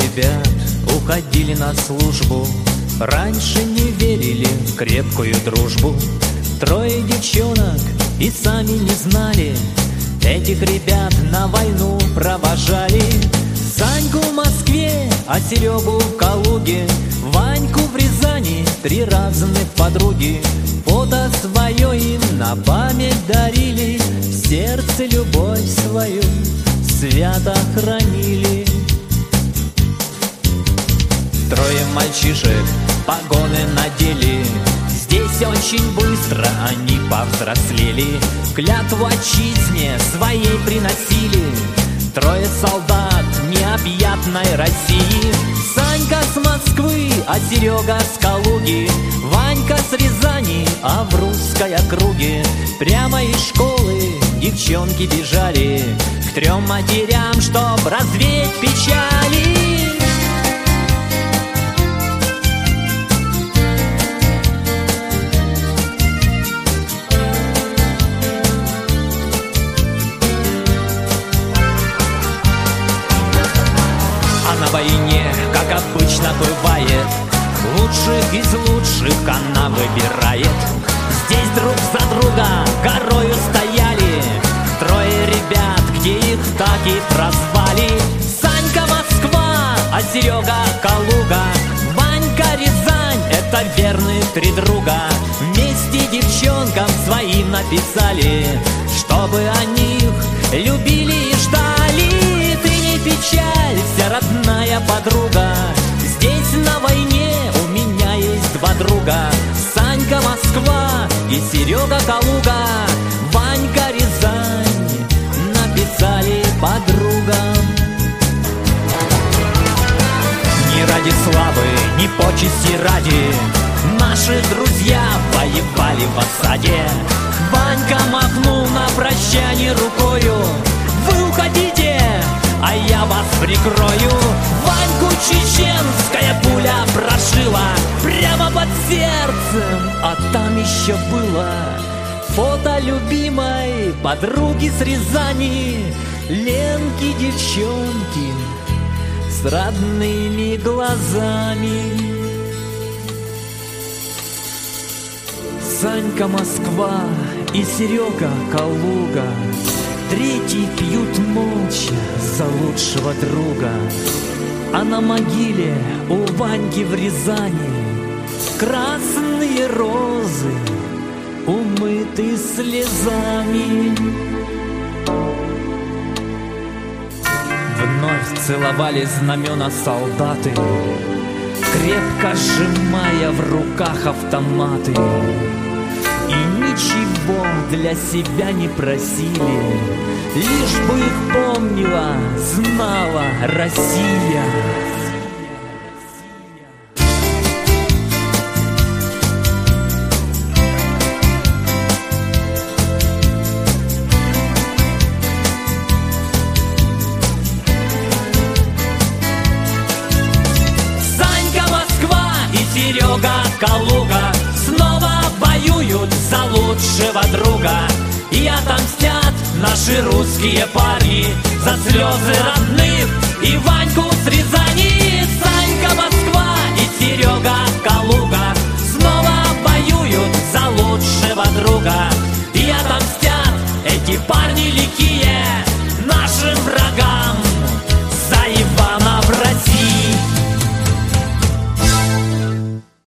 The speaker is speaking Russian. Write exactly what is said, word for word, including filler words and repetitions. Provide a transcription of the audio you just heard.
ребят уходили на службу, раньше не верили в крепкую дружбу. Трое девчонок и сами не знали, этих ребят на войну провожали. Саньку в Москве, а Серегу в Калуге, Ваньку в Рязани, три разных подруги. Фото свое им на память дарили, в сердце любовь свою свято хранили. Трое мальчишек погоны надели, здесь очень быстро они повзрослели. Клятву отчизне своей приносили, трое солдат необъятной России. Санька с Москвы, а Серега с Калуги, Ванька с Рязани, а в русской округе прямо из школы девчонки бежали к трем матерям, чтоб развеять печали. На войне, как обычно бывает, лучших из лучших она выбирает. Здесь друг за друга горою стояли трое ребят, где их так и прозвали. Санька Москва, а Серега Калуга, Ванька Рязань — это верных три друга. Вместе девчонкам своим написали, чтобы они их любили и ждали. Ты не печалься, родная подруга, здесь на войне у меня есть два друга. Санька Москва и Серега Калуга, Ванька Рязань написали подругам. Ни ради славы, ни почести ради наши друзья воевали в осаде. Ванька махнул на прощание рукою: вы уходите, а я вас прикрою. Ваньку чеченская пуля прошила прямо под сердцем, а там еще было фото любимой подруги с Рязани, Ленки девчонки с родными глазами. Санька Москва и Серега Калуга, третий пьют молча за лучшего друга. А на могиле у Ваньки в Рязани красные розы умыты слезами. Вновь целовали знамена солдаты, крепко сжимая в руках автоматы. И ничего для себя не просили, лишь бы их помнила, знала Россия. Санька Москва и Серега Калуга снова воюют за лучшего друга. И отомстят наши русские парни за слезы родных и Ваньку с Рязани. Санька Москва и Серега Калуга снова воюют за лучшего друга.